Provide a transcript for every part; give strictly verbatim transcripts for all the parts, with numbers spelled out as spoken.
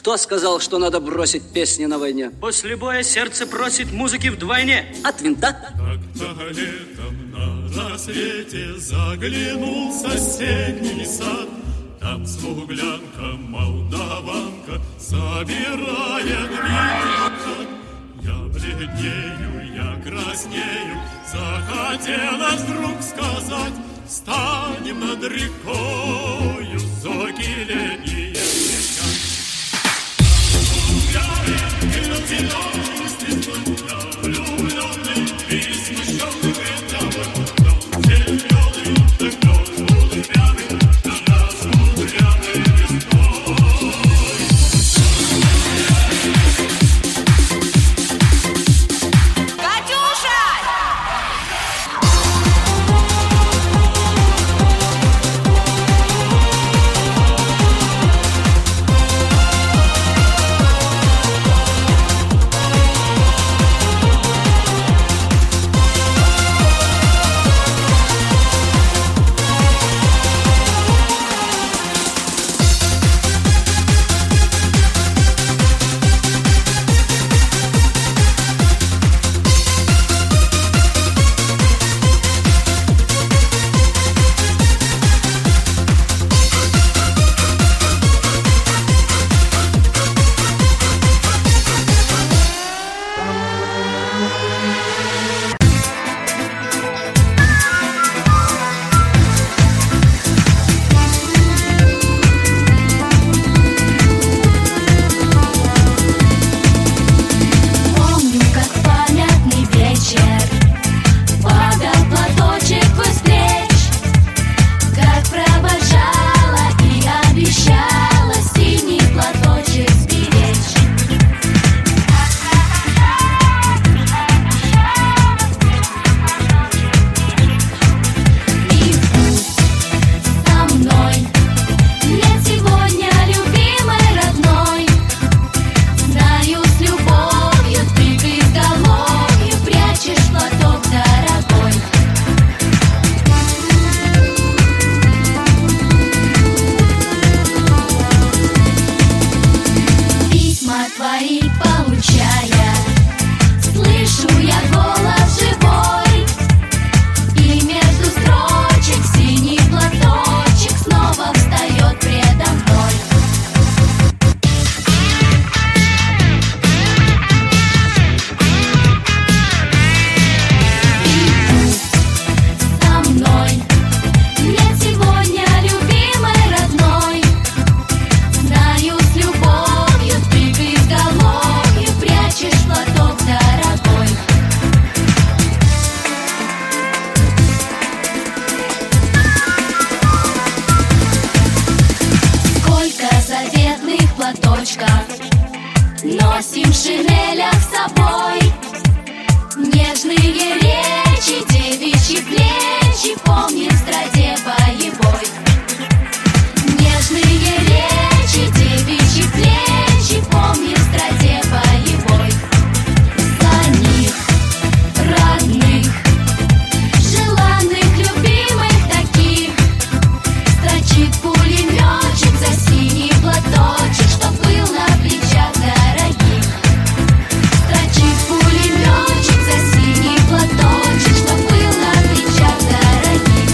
Кто сказал, что надо бросить песни на войне? После боя сердце просит музыки вдвойне. От винта. Как-то летом на рассвете заглянул в соседний сад. Там смуглянка, молдаванка собирает виноград. Я бледнею, я краснею, захотелось вдруг сказать: встанем над рекою, соки летние кричат. Влюбленный и смущенный тобой, зеленый дождем голубями на нас мудряной весной. Катюша! Носим в шинелях с собой нежные речи, девичьи плечи помним в страде боевой. Нежные речи, девичьи плечи помним в страде боевой. За них, родных, желанных, любимых таких, строчит пулеметчик за синий платочек, что был на плечах дорогих. Строчит пулеметчик за синий платочек, что был на плечах дорогих.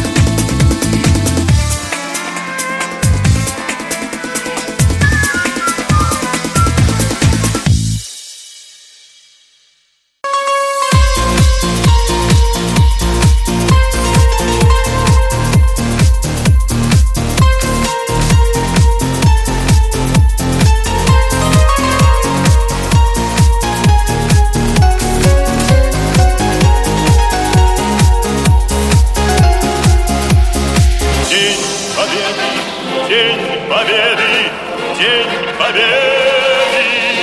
День Победы, День Победы,